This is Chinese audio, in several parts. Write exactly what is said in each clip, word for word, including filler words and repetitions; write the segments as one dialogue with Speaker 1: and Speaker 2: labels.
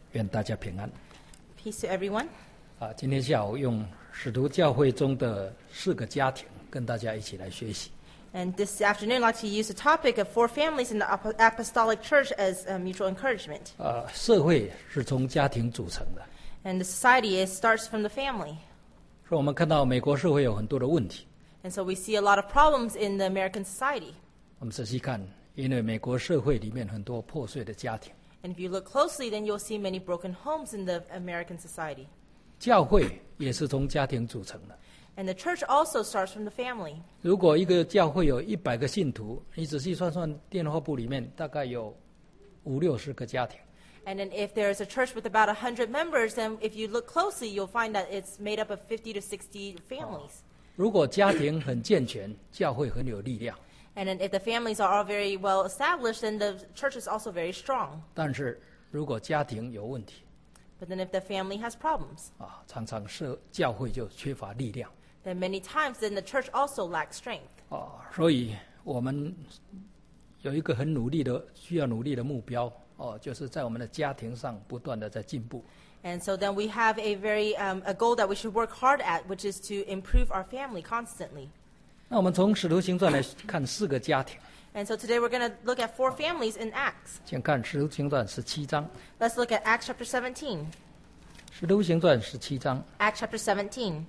Speaker 1: 愿大家平安。
Speaker 2: Peace to everyone.
Speaker 1: 啊，今天下午用使徒教会中的四个家庭跟大家一起来学习。
Speaker 2: And this afternoon, I'd like to use the topic of four families in the Apo- Apostolic Church as uh, mutual encouragement.
Speaker 1: 啊，社会是从家庭组成的，
Speaker 2: And the society is, starts from the family.
Speaker 1: 所以我们看到美国社会有很多的问题。
Speaker 2: And so we see a lot of problems in the American society.
Speaker 1: 我们仔细看，因为美国社会里面很多破碎的家庭，
Speaker 2: And if you look closely, then you'll see many broken homes in the American society.
Speaker 1: 教会也是从家庭组成的。
Speaker 2: And the church also starts from the family.
Speaker 1: 如果一个教会有一百个信徒，你仔细算算，电话簿里面大概有五六十个家庭。
Speaker 2: And then if there's a church with about one hundred members, then if you look closely, you'll find that it's made up of fifty to sixty families.
Speaker 1: 如果家庭很健全，教会很有力量。
Speaker 2: And then if the families are all very well established, then the church is also very strong.
Speaker 1: 但是如果家庭有问题，
Speaker 2: But then if the family has problems,
Speaker 1: 啊，常常社教会就缺乏力量。
Speaker 2: then many times then the church also lacks strength.
Speaker 1: 啊，所以我们有一个很努力的、需要努力的目标，哦，就是在我们的家庭上不断的在进步。
Speaker 2: And so then we have a very um, a goal that we should work hard at, which is to improve our family constantly.
Speaker 1: 那我们从使徒行传来看四个家庭，
Speaker 2: And so today we're going to look at four families in Acts.
Speaker 1: 请看使徒行传十七章。
Speaker 2: Let's look at Acts chapter seventeen.
Speaker 1: 使徒行传十七章
Speaker 2: Acts chapter seventeen,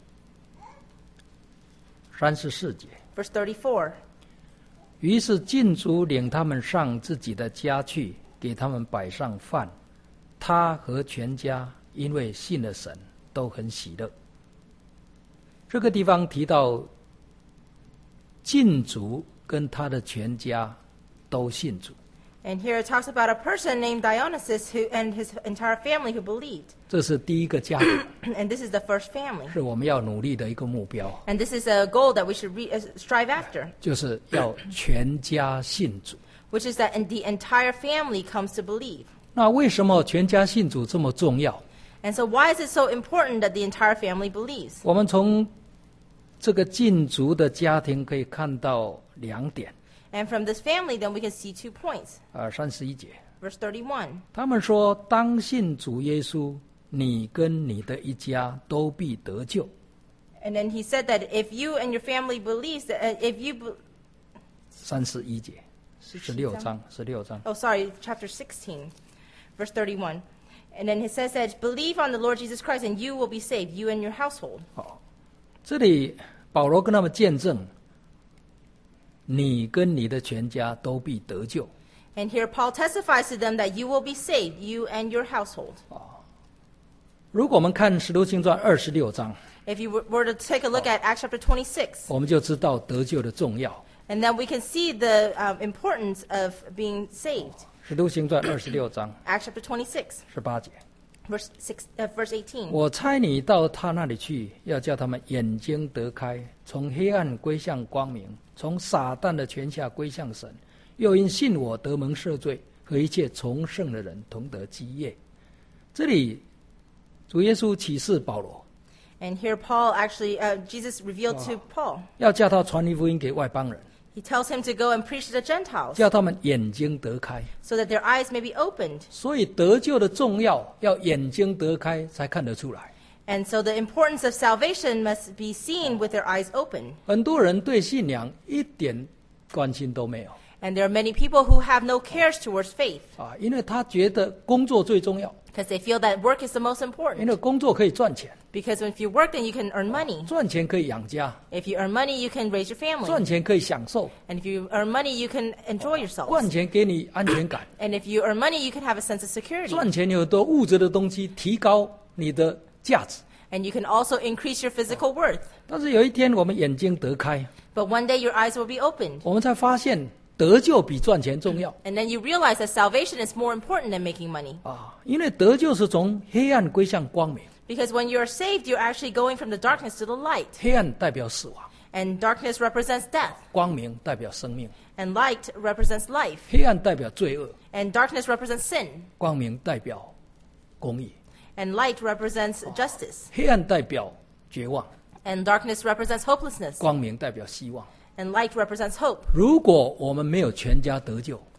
Speaker 1: 三十四节。
Speaker 2: verse thirty-four.
Speaker 1: 于是禁足领他们上自己的家去，给他们摆上饭。他和全家因为信了神，都很喜乐。这个地方提到禁足跟他的全家都信主，
Speaker 2: And here it talks about a person named Dionysus who, and his entire family who believed.
Speaker 1: 这是第一个家庭，
Speaker 2: And this is the first family.
Speaker 1: 是我们要努力的一个目标，
Speaker 2: And this is a goal that we should re- uh, strive after,
Speaker 1: 就是要全家信主。
Speaker 2: which is that the entire family comes to believe.
Speaker 1: 那为什么全家信主这么重要？
Speaker 2: And so why is it so important that the entire family believes?
Speaker 1: 我们从这个禁足的家庭可以看到两点。
Speaker 2: And from this family, then we can see two points.
Speaker 1: 啊，三十一节，
Speaker 2: Verse thirty-one.
Speaker 1: 他们说：“当信主耶稣，你跟你的一家都必得救。
Speaker 2: And then he said that if you and your family believes that, uh, if you, be- ”
Speaker 1: 三十一节，十六章，十六章。
Speaker 2: oh sorry, chapter sixteen, verse thirty-one. And then he says that believe on the Lord Jesus Christ and you will be saved, you and your household.
Speaker 1: 好，这里保罗跟他们见证，你跟你的全家都必得救。
Speaker 2: And here Paul testifies to them that you will be saved, you and your household.
Speaker 1: 如果我们看《使徒行传》二十六章，
Speaker 2: If you were to take a look at Acts chapter twenty-six,
Speaker 1: 我们就知道得救的重要。
Speaker 2: and then we can see the um, importance of being saved.
Speaker 1: 《使徒行传》二十六章
Speaker 2: Acts chapter twenty-six,
Speaker 1: 十八节。
Speaker 2: verse six, uh, verse eighteen.
Speaker 1: 我差你到他那里去，要叫他们眼睛得开，从黑暗归向光明，从撒旦的权下归向神，又因信我得蒙赦罪，和一切从圣的人同得基业。这里主耶稣启示保罗，
Speaker 2: And here Paul actually, uh, Jesus revealed to Paul.
Speaker 1: 要叫他传福音给外邦人，
Speaker 2: He tells him to go and preach to the Gentiles
Speaker 1: 叫他们眼睛得开。
Speaker 2: so that their eyes may be opened.
Speaker 1: 所以得救的重要，要眼睛得开才看得出来。
Speaker 2: And so the importance of salvation must be seen with their eyes open.
Speaker 1: 很多人对信仰一点关心都没有
Speaker 2: And there are many people who have no cares towards faith
Speaker 1: 啊，因为他觉得工作最重要，
Speaker 2: because they feel that work is the most
Speaker 1: 因
Speaker 2: important.
Speaker 1: 为工作可以赚钱。
Speaker 2: Because if you work, then you can earn money.
Speaker 1: 赚钱可以养家，
Speaker 2: If you earn money, you can raise your
Speaker 1: 赚
Speaker 2: family.
Speaker 1: 钱可以享受，
Speaker 2: And if you earn money, you can enjoy yourself.
Speaker 1: 赚钱给你安全感，
Speaker 2: And if you earn money, you can have a sense of security.
Speaker 1: 赚钱有很多物质的东西提高你的价值。
Speaker 2: And you can also increase your physical worth.
Speaker 1: 但是有一天我们眼睛得开，
Speaker 2: But one day your eyes will be opened.
Speaker 1: 我们才发现得救比赚钱重要
Speaker 2: And then you realize that salvation is more important than making money.
Speaker 1: 啊！因为得救是从黑暗归向光明，
Speaker 2: Because when you're saved, you're actually going from the darkness to the light.
Speaker 1: 黑暗代表死亡，
Speaker 2: And darkness represents death.
Speaker 1: 光明代表生命，
Speaker 2: And light represents life.
Speaker 1: 黑暗代表罪恶，
Speaker 2: And darkness represents sin.
Speaker 1: 光明代表公义，
Speaker 2: And light represents justice.
Speaker 1: 黑暗代表绝望，
Speaker 2: And darkness represents hopelessness.
Speaker 1: 光明代表希望。
Speaker 2: And light represents hope.
Speaker 1: 如果我们没有全家得救，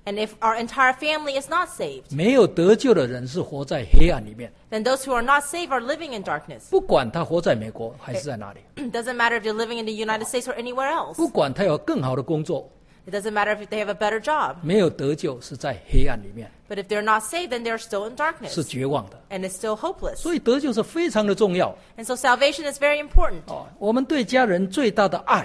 Speaker 2: And if our entire family is not saved,
Speaker 1: 没有得救的人是活在黑暗里面，
Speaker 2: then those who are not saved are living in darkness.
Speaker 1: 不管他活在美国还是在哪里，
Speaker 2: It doesn't matter if you're living in the United States or anywhere else.
Speaker 1: 不管他有更好的工作，
Speaker 2: It doesn't matter if they have a better job.
Speaker 1: 没有得救是在黑暗里面，
Speaker 2: But if they're not saved, then they're still in
Speaker 1: 是
Speaker 2: darkness.
Speaker 1: 绝望的。
Speaker 2: And it's still hopeless.
Speaker 1: 所以得救是非常的重要
Speaker 2: And so salvation is very important.
Speaker 1: 哦。我们对家人最大的爱，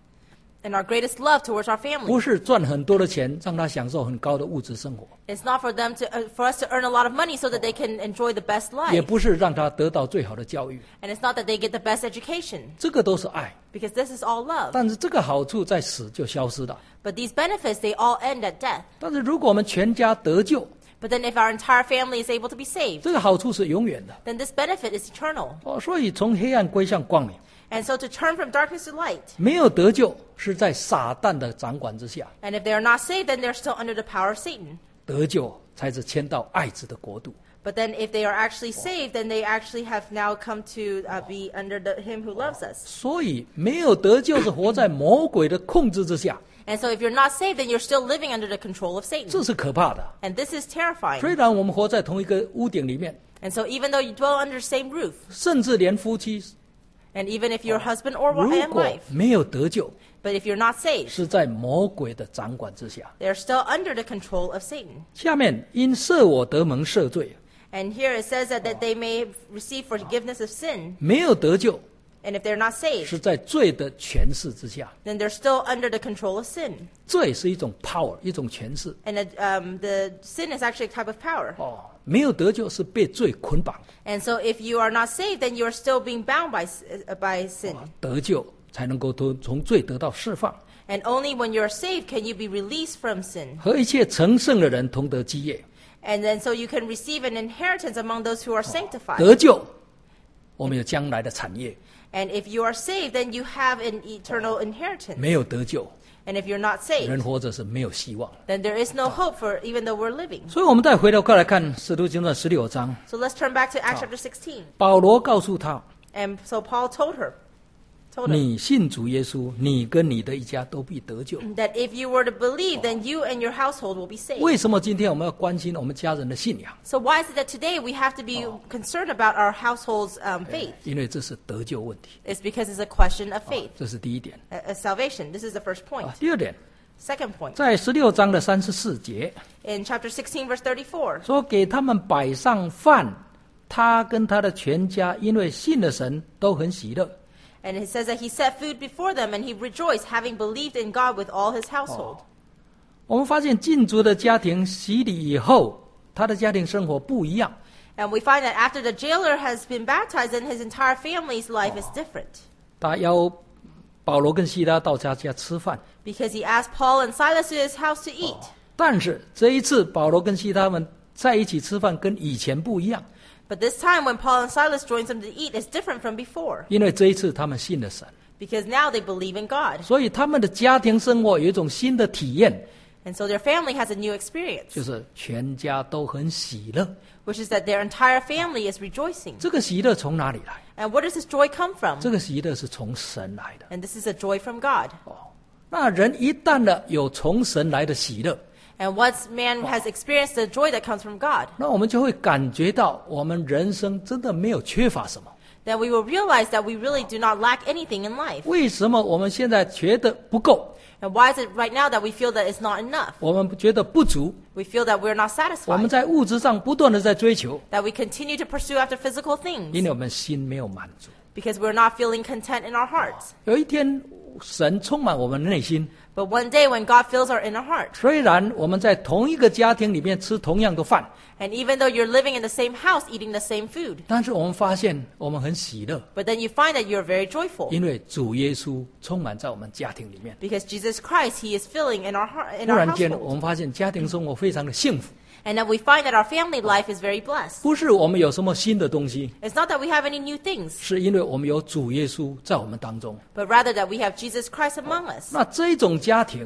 Speaker 2: And our greatest love towards our
Speaker 1: 不
Speaker 2: family.
Speaker 1: 是赚很多的钱，让他享受很高的物质生活，
Speaker 2: It's not for them to, uh, for us to earn a lot of money so that they can enjoy the best
Speaker 1: 也
Speaker 2: life.
Speaker 1: 不是让他得到最好的教育，
Speaker 2: And it's not that they get the best education.
Speaker 1: 这个都是爱。
Speaker 2: Because this is all love.
Speaker 1: 但是这个好处在死就消失了。
Speaker 2: But these benefits, they all end at death.
Speaker 1: 但是如果我们全家得救，
Speaker 2: But then if our entire family is able to be saved,
Speaker 1: 这个好处是永远的
Speaker 2: then this benefit is eternal.
Speaker 1: 哦。所以从黑暗归向光明，
Speaker 2: And so to turn from darkness to light.
Speaker 1: 没有得救是在撒旦的掌管之下，
Speaker 2: And if they are not saved, then they're still under the power of Satan.
Speaker 1: 得救才是迁到爱子的国度。
Speaker 2: But then if they are actually saved, then they actually have now come to uh, be under the, him who loves us.
Speaker 1: 所以没有得救是活在魔鬼的控制之下，
Speaker 2: And so if you're not saved, then you're still living under the control of
Speaker 1: 这
Speaker 2: Satan.
Speaker 1: 是可怕的。
Speaker 2: And this is terrifying.
Speaker 1: 虽然我们活在同一个屋顶里面，
Speaker 2: And so even though you dwell under the same roof,
Speaker 1: 甚至连夫妻，
Speaker 2: and even if you're husband or
Speaker 1: 如
Speaker 2: and
Speaker 1: 果
Speaker 2: wife,
Speaker 1: 没有得救，
Speaker 2: but if you're not saved,
Speaker 1: 是在魔鬼的掌管之下。
Speaker 2: they're still under the control of Satan.
Speaker 1: 下面因赦我得蒙赦罪，
Speaker 2: And here it says that, that they may receive forgiveness of sin.
Speaker 1: 没有得救
Speaker 2: And if they're not saved,
Speaker 1: 是在罪的权势之下。
Speaker 2: then they're still under the control of sin.
Speaker 1: 罪是一种 power， 一种权势。
Speaker 2: And uh, um, the sin is actually a type of power.
Speaker 1: 哦，没有得救是被罪捆绑，
Speaker 2: And so if you are not saved, then you are still being bound by, s- uh, by sin.
Speaker 1: 得救才能够从从罪得到释放，
Speaker 2: And only when you're saved can you be released from sin.
Speaker 1: 和一切成圣的人同得基业。
Speaker 2: And then so you can receive an inheritance among those who are sanctified.
Speaker 1: 得救，我们有将来的产业；
Speaker 2: And if you are saved, then you have an eternal inheritance.
Speaker 1: 没有得救，
Speaker 2: And if you're not
Speaker 1: 人
Speaker 2: saved,
Speaker 1: 活着是没有希望。
Speaker 2: then there is no hope for even though we're living.
Speaker 1: 所以，我们再回头过来看《使徒行传》十六章，
Speaker 2: So let's turn back to Acts chapter sixteen.
Speaker 1: 保罗告诉他
Speaker 2: And so Paul told her, told：“ him
Speaker 1: 你信主耶稣，你跟你的一家都必得救。
Speaker 2: that if you were to believe, then you and your household will be ” saved.
Speaker 1: 为什么今天我们要关心我们家人的信仰？
Speaker 2: So why is it that today we have to be concerned about our household's um, faith?
Speaker 1: 因为这是得救问题，
Speaker 2: It's because it's a question of faith,
Speaker 1: 这是第一点。
Speaker 2: uh, uh, salvation. This is the first point.
Speaker 1: 啊，第二点，
Speaker 2: Second point,
Speaker 1: 在十六章的三十四节
Speaker 2: in chapter sixteen, verse thirty-four,
Speaker 1: 说，给他们摆上饭，他跟他的全家因为信了神都很喜乐。
Speaker 2: and it says that he set food before them and he rejoiced, having believed in God with all his household.
Speaker 1: 我们发现禁足的家庭洗礼以后，他的家庭生活不一样。
Speaker 2: And we find that after the jailer has been baptized, then his entire family's life is different.
Speaker 1: 他邀保罗跟希拉到他家吃饭，
Speaker 2: Because he asked Paul and Silas to his house to eat.
Speaker 1: 但是这一次保罗跟希拉们在一起吃饭跟以前不一样，
Speaker 2: But this time when Paul and Silas joins them to eat is different from before.
Speaker 1: 因为这一次他们信了神，
Speaker 2: Because now they believe in God.
Speaker 1: 所以他们的家庭生活有一种新的体验，
Speaker 2: And so their family has a new experience,
Speaker 1: 就是全家都很喜乐。
Speaker 2: which is that their entire family is rejoicing.
Speaker 1: 这个喜乐从哪里来？
Speaker 2: And where does this joy come from?
Speaker 1: 这个喜乐是从神来的。
Speaker 2: And this is a joy from God.
Speaker 1: 哦，那人一旦呢有从神来的喜乐，
Speaker 2: And once man has experienced the joy that comes from God,
Speaker 1: 那我们就会感觉到我们人生真的没有缺乏什么。
Speaker 2: then we will realize that we really do not lack anything in life.
Speaker 1: 为什么我们现在觉得不够？
Speaker 2: And why is it right now that we feel that it's not enough?
Speaker 1: 我们觉得不足？
Speaker 2: We feel that we're not
Speaker 1: 我们
Speaker 2: satisfied,
Speaker 1: 在物质上不断的在追求，
Speaker 2: that we continue to pursue after physical
Speaker 1: 因
Speaker 2: things
Speaker 1: 为我们心没有满足。
Speaker 2: because we're not feeling content in our hearts.
Speaker 1: 有一天，神充满我们的内心，
Speaker 2: But one day when God fills our inner heart,
Speaker 1: 虽然我们在同一个家庭里面吃同样的饭，
Speaker 2: and even though you're living in the same house eating the same food,
Speaker 1: 但是我们发现我们很喜乐，
Speaker 2: but then you find that you're very joyful
Speaker 1: 因为主耶稣充满在我们家庭里面。
Speaker 2: because Jesus Christ, He is filling in our heart, in
Speaker 1: 突
Speaker 2: our
Speaker 1: 然间，我
Speaker 2: household.
Speaker 1: 们发现家庭生活非常的幸福，
Speaker 2: And then we find that our family life is very blessed.
Speaker 1: 不是我们有什么新的东西，
Speaker 2: It's not that we have any new things,
Speaker 1: 是因为我们有主耶稣在我们当中。
Speaker 2: but rather that we have Jesus Christ among us.
Speaker 1: 那这一种家庭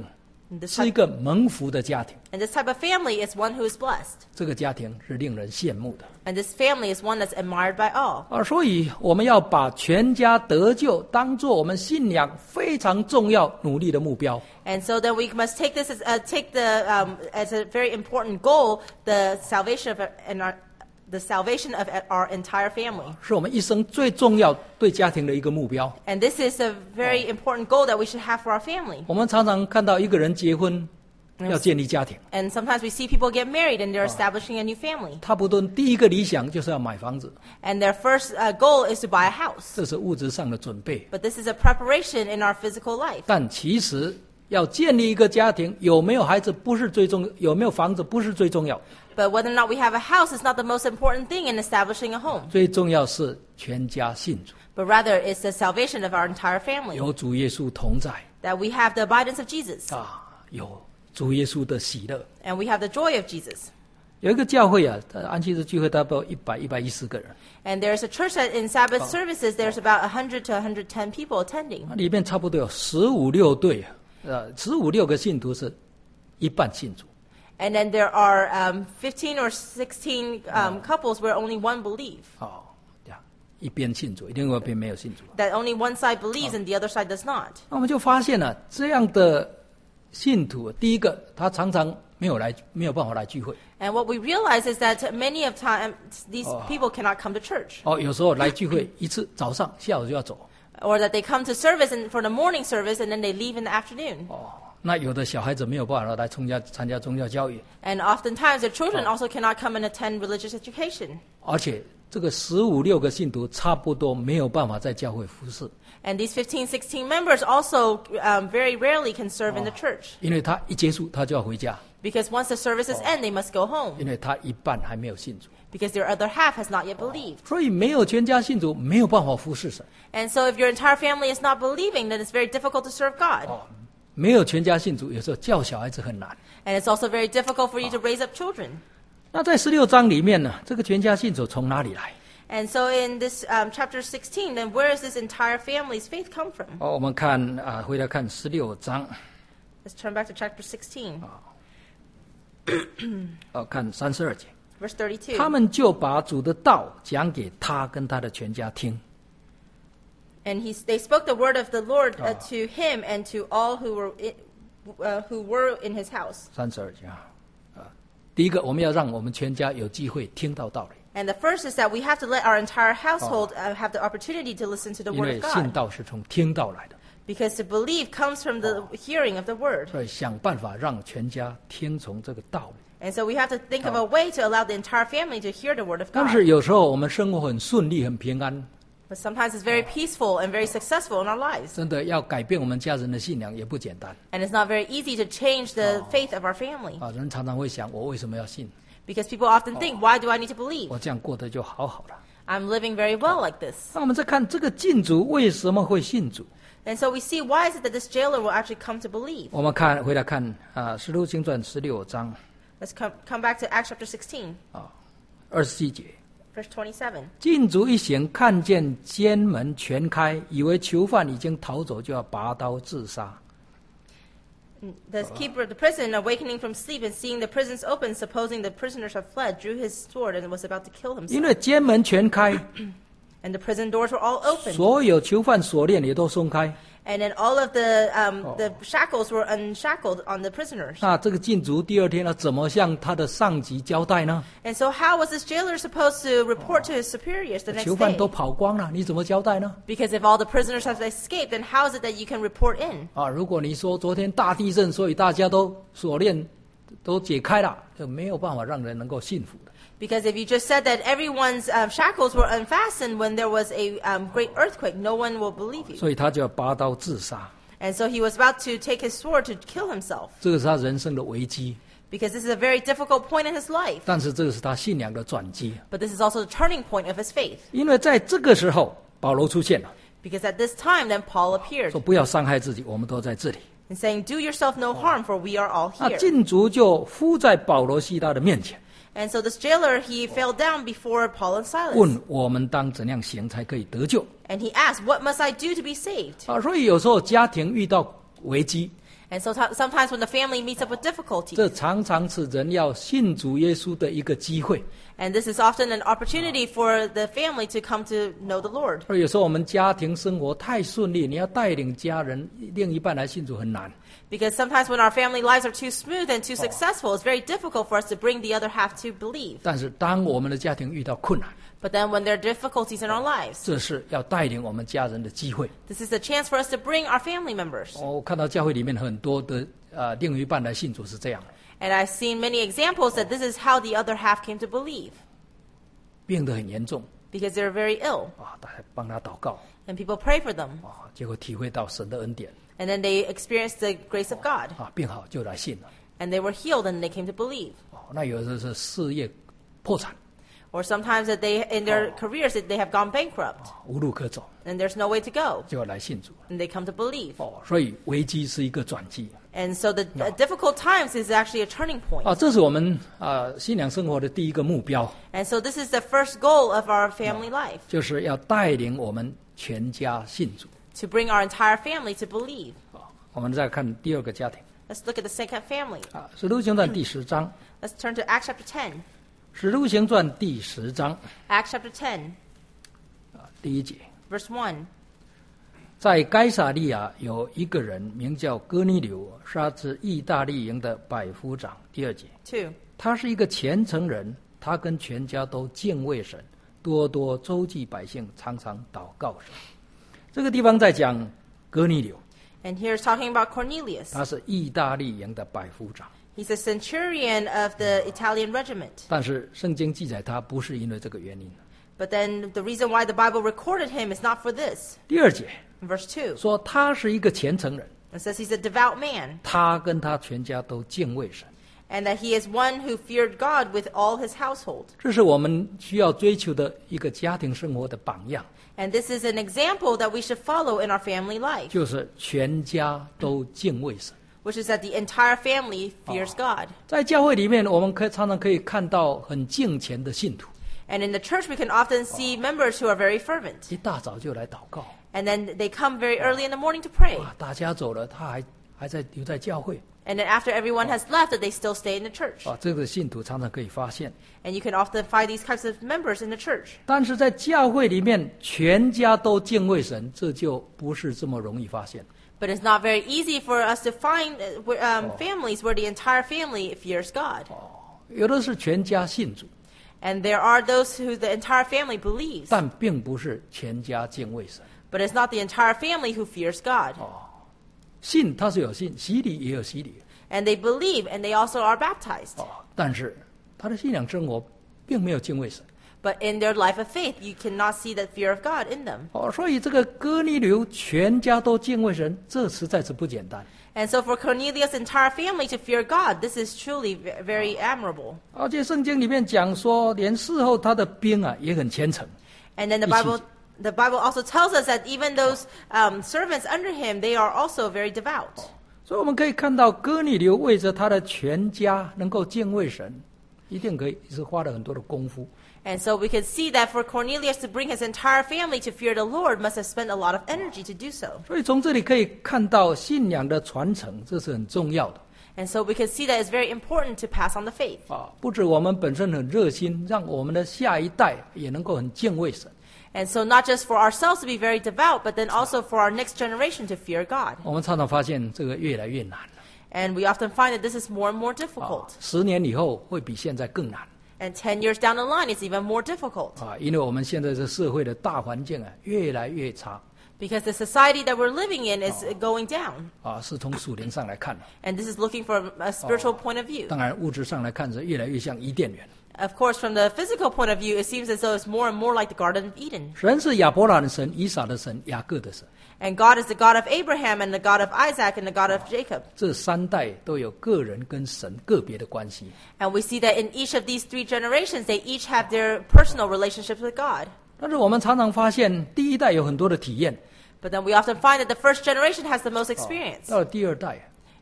Speaker 2: And this
Speaker 1: 是一
Speaker 2: type,
Speaker 1: 个蒙福的家庭，
Speaker 2: and this type of family is one who is blessed.
Speaker 1: 这个家庭是令人羡慕的
Speaker 2: And this family is one that's admired by all.
Speaker 1: 啊！所以我们要把全家得救当作我们信仰非常重要、努力的目标。
Speaker 2: And so then we must take this as uh, take the um, as a very important goal, the salvation of and our, the salvation of our entire family.
Speaker 1: 是我们一生最重要对家庭的一个目标。
Speaker 2: And this is a very important goal that we should have for our family.
Speaker 1: 我们常常看到一个人结婚，要建立家庭，
Speaker 2: And sometimes we see people get married and they're establishing a new family.
Speaker 1: 他不论第一个理想就是要买房子，
Speaker 2: And their first uh, goal is to buy a house.
Speaker 1: 这是物质上的准备。
Speaker 2: But this is a preparation in our physical life.
Speaker 1: 但其实要建立一个家庭，有没有孩子不是最重要，有没有房子不是最重要，
Speaker 2: But whether or not we have a house is not the most important thing in establishing a home.
Speaker 1: 最重要是全家信主，
Speaker 2: But rather it's the salvation of our entire family.
Speaker 1: 有主耶稣同在
Speaker 2: That we have the abidance of Jesus.
Speaker 1: 啊，有主耶稣的喜乐。
Speaker 2: And we have the joy of Jesus.
Speaker 1: 有一个教会啊，安息日聚会大概一百一百一十个人，
Speaker 2: And there's a church that in Sabbath services, there's about one hundred to one hundred ten people attending.
Speaker 1: 那里面差不多有十五六对，呃，十五六个信徒是一半信主。
Speaker 2: And then there are um, fifteen or sixteen um, couples where only one believe.
Speaker 1: 哦，这样一边信主，另外一边没有信主。
Speaker 2: That only one side believes and the other side does not.
Speaker 1: 那我们就发现了这样的信徒，第一个他常常没有来，没有办法来聚会。
Speaker 2: And what we realize is that many of times these people cannot come to church.
Speaker 1: 哦，有时候来聚会一次早上，下午就要走。
Speaker 2: Or that they come to service and for the morning service and then they leave in the afternoon.
Speaker 1: 哦，那有的小孩子没有办法来参加参加宗教教育，
Speaker 2: And oftentimes their children also cannot come and attend religious education.
Speaker 1: 而且这个十五六个信徒差不多没有办法在教会服侍，
Speaker 2: And these fifteen, sixteen members also um, very rarely can serve in the church.
Speaker 1: 因为他一结束他就要回家，
Speaker 2: Because once the services end, they must go home.
Speaker 1: 因为他一半还没有信主，
Speaker 2: Because their other half has not yet believed.
Speaker 1: 所以没有全家信主，没有办法服侍神。
Speaker 2: And so if your entire family is not believing, then it's very difficult to serve God.
Speaker 1: 没有全家信主，有时候教小孩子很难。
Speaker 2: And it's also very difficult for you to raise up children.
Speaker 1: 那在十六章里面呢，这个全家信主从哪里来？
Speaker 2: And so in this um, chapter sixteen, then where does this entire family's faith come from?
Speaker 1: 哦，我们看啊，回来看十六章，
Speaker 2: Let's turn back to chapter sixteen,
Speaker 1: 哦，看三十二节，
Speaker 2: verse thirty-two.
Speaker 1: 他们就把主的道讲给他跟他的全家听。
Speaker 2: And he, they spoke the word of the Lord uh, to him and to all who were in, uh, who were in his house.
Speaker 1: 三十二节啊，啊，第一个我们要让我们全家有机会听到道理，
Speaker 2: And the first is that we have to let our entire household uh, have the opportunity to listen to the
Speaker 1: 因
Speaker 2: word
Speaker 1: 为
Speaker 2: of
Speaker 1: 信
Speaker 2: God.
Speaker 1: 道是从听道来的，
Speaker 2: Because to believe comes from the hearing of the word.
Speaker 1: 所以想办法让全家听从这个道理。
Speaker 2: And so we have to think of a way to allow the entire family to hear the word of
Speaker 1: 但
Speaker 2: God.
Speaker 1: 是有时候我们生活很顺利、很平安，
Speaker 2: But sometimes it's very peaceful and very successful in our lives.
Speaker 1: 真的要改变我们家人的信仰也不简单
Speaker 2: And it's not very easy to change the faith of our family.
Speaker 1: 啊！人常常会想，我为什么要信？
Speaker 2: Because people often think, why do I need to believe?
Speaker 1: 我这样过得就好好了。
Speaker 2: I'm living very well like this.
Speaker 1: 那我们再看这个禁主为什么会信主？
Speaker 2: And so we see why is it that this jailer will actually come to believe.
Speaker 1: 我们看回来看啊，《使徒行传》十六章
Speaker 2: Let's come, come back to Acts chapter sixteen,
Speaker 1: 啊二十七节，
Speaker 2: verse twenty-seven.
Speaker 1: 禁主一醒，看见监门全开，以为囚犯已经逃走，就要拔刀自杀。
Speaker 2: The keeper of the prison, awakening from sleep and seeing the prisons open, supposing the prisoners had fled, drew his sword and was about to kill
Speaker 1: 因
Speaker 2: himself.
Speaker 1: 为监门全开，
Speaker 2: And the prison doors were all open.
Speaker 1: 所有囚犯锁链也都松开。
Speaker 2: And then all of the um, the shackles were unshackled on the prisoners.
Speaker 1: 那这个禁主第二天要怎么向他的上级交代呢？
Speaker 2: And so how was this jailer supposed to report to his superiors the next
Speaker 1: 囚犯
Speaker 2: day?
Speaker 1: 都跑光了，你怎么交代呢？
Speaker 2: Because if all the prisoners have escaped, then how is it that you can report in?
Speaker 1: 啊，如果你说昨天大地震，所以大家都锁链都解开了，就没有办法让人能够信服的。
Speaker 2: Because if you just said that everyone's um, shackles were unfastened when there was a um, great earthquake, no one will believe you.
Speaker 1: 所以他就要拔刀自杀，
Speaker 2: And so he was about to take his sword to kill himself.
Speaker 1: 这个是他人生的危机，
Speaker 2: Because this is a very difficult point in his life.
Speaker 1: 但是这个是他信仰的转机，
Speaker 2: But this is also the turning point of his faith.
Speaker 1: 因为在这个时候保罗出现了，
Speaker 2: Because at this time, then Paul appeared
Speaker 1: 说不要伤害自己，我们都在这里。
Speaker 2: and saying, "Do yourself no harm, for we are all
Speaker 1: 那
Speaker 2: here."
Speaker 1: 禁足就伏在保罗西拉的面前，
Speaker 2: And so this jailer, he fell down before Paul and Silas.
Speaker 1: 问我们当怎样行才可以得救
Speaker 2: And he asked, "What must I do to be saved?"
Speaker 1: 啊？所以有时候家庭遇到危机，
Speaker 2: And so t- sometimes when the family meets up with difficulties,
Speaker 1: 这常常是人要信主耶稣的一个机会。
Speaker 2: and this is often an opportunity for the family to come to know the Lord.
Speaker 1: 而有时候我们家庭生活太顺利，你要带领家人另一半来信主很难。
Speaker 2: Because sometimes when our family lives are too smooth and too successful, it's very difficult for us to bring the other half to believe.
Speaker 1: 但是当我们的家庭遇到困难，
Speaker 2: But then when there are difficulties in our lives,
Speaker 1: 这是要带领我们家人的机会。
Speaker 2: this is a chance for us to bring our family members.
Speaker 1: 我看到教会里面很多的呃另一半来信主是这样的，
Speaker 2: And I've seen many examples that this is how the other half came to believe.
Speaker 1: 病得很严重
Speaker 2: Because they're very ill,
Speaker 1: 啊，大家帮他祷告
Speaker 2: and people pray for them.
Speaker 1: 啊，结果体会到神的恩典
Speaker 2: And then they experienced the grace of God.
Speaker 1: 啊，病好就来信了。
Speaker 2: And they were healed and they came to believe.
Speaker 1: 哦，那有的是事业破产，
Speaker 2: Or sometimes that they, in their careers, that they have gone bankrupt.
Speaker 1: 无路可走，
Speaker 2: And there's no way to go.
Speaker 1: 就要来信主。
Speaker 2: And they come to believe.
Speaker 1: 哦，所以危机是一个转机
Speaker 2: And so the uh, difficult times is actually a turning point.
Speaker 1: 啊，这是我们啊信仰生活的第一个目标，
Speaker 2: And so this is the first goal of our family life,
Speaker 1: 就是要带领我们全家信主。
Speaker 2: to bring our entire family to believe.
Speaker 1: 啊，我们再看第二个家庭
Speaker 2: Let's look at the second family.
Speaker 1: 啊，《使徒行传》第十章，
Speaker 2: Let's turn to Acts chapter ten.
Speaker 1: 《使徒行传》第十章
Speaker 2: Acts chapter ten,
Speaker 1: 啊第一节。
Speaker 2: verse one.
Speaker 1: 在该撒利亚有一个人名叫哥尼流，是他是意大利营的百夫长。第二节，
Speaker 2: two.
Speaker 1: 他是一个虔诚人，他跟全家都敬畏神，多多周济百姓，常常祷告神。这个地方在讲哥尼流，
Speaker 2: And here's talking about Cornelius.
Speaker 1: 他是意大利营的百夫长，
Speaker 2: He's a centurion of the Italian regiment.
Speaker 1: 但是圣经记载他不是因为这个原因。
Speaker 2: But then the reason why the Bible recorded him is not for this.
Speaker 1: 第二节
Speaker 2: In verse two,
Speaker 1: 说他是一个虔诚人，
Speaker 2: it says he's a devout man,
Speaker 1: 他跟他全家都敬畏神。
Speaker 2: and that he is one who feared God with all his household.
Speaker 1: 这是我们需要追求的一个家庭生活的榜样，
Speaker 2: And this is an example that we should follow in our family life,
Speaker 1: 就是全家都敬畏神。
Speaker 2: which is that the entire family fears God.
Speaker 1: 在教会里面，我们可以常常可以看到很敬虔的信徒，
Speaker 2: And in the church, we can often see members who are very fervent.
Speaker 1: 一大早就来祷告，
Speaker 2: And then they come very early in the morning to pray.
Speaker 1: 哇，大家走了，他还还在留在教会，
Speaker 2: And then after everyone has left, that they still stay in the church.
Speaker 1: 啊，这个信徒常常可以发现。
Speaker 2: And you can often find these types of members in the church.
Speaker 1: 但是在教会里面，全家都敬畏神，这就不是这么容易发现。
Speaker 2: But it's not very easy for us to find uh, where, um, families where the entire family fears God.
Speaker 1: 有的是全家信主，
Speaker 2: And there are those who the entire family believes.
Speaker 1: 但并不是全家敬畏神。
Speaker 2: But it's not the entire family who fears God.
Speaker 1: 信他是有信，洗礼也有洗礼，
Speaker 2: And they believe and they also are baptized.
Speaker 1: 哦，但是他的信仰生活并没有敬畏神。
Speaker 2: But in their life of faith, you cannot see the fear of God in them.
Speaker 1: 哦，所以这个哥尼流全家都敬畏神，这实在是不简单。
Speaker 2: And so for Cornelius' entire family to fear God, this is truly ve- very admirable.
Speaker 1: 而且圣经里面讲说，连事后他的兵啊也很虔诚。
Speaker 2: And then the Bible, the Bible also tells us that even those um, servants under him, they are also very devout.
Speaker 1: 所以我们可以看到，哥尼流为着他的全家能够敬畏神，一定可以是花了很多的功夫。
Speaker 2: And so we can see that for Cornelius to bring his entire family to fear the Lord must have spent a lot of energy to do so.
Speaker 1: 所以从这里可以看到信仰的传承，这是很重要的
Speaker 2: And so we can see that it's very important to pass on the faith.
Speaker 1: 啊！不止我们本身很热心，让我们的下一代也能够很敬畏神。
Speaker 2: And so not just for ourselves to be very devout, but then also for our next generation to fear God.
Speaker 1: 我们常常发现这个越来越难了
Speaker 2: And we often find that this is more and more
Speaker 1: 啊
Speaker 2: difficult.
Speaker 1: 十年以后会比现在更难
Speaker 2: And ten years down the line, it's even more difficult.
Speaker 1: 啊！因为我们现在这社会的大环境啊越来越差
Speaker 2: Because the society that we're living in is going down.
Speaker 1: 啊，是从属灵上来看的。
Speaker 2: And this is looking from a spiritual point of view.
Speaker 1: 当然物质上来看是越来越像伊甸园。
Speaker 2: Of course, from the physical point of view, it seems as though it's more and more like the Garden of Eden.
Speaker 1: 神是亚伯拉罕的神、以撒的神、雅各的神，
Speaker 2: And God is the God of Abraham and the God of Isaac and the God of Jacob.
Speaker 1: 这三代都有个人跟神个别的关系。
Speaker 2: And we see that in each of these three generations, they each have their personal relationships with God.
Speaker 1: 但是我们常常发现，第一代有很多的体验，
Speaker 2: But then we often find that the first generation has the most experience.
Speaker 1: 到了第二代，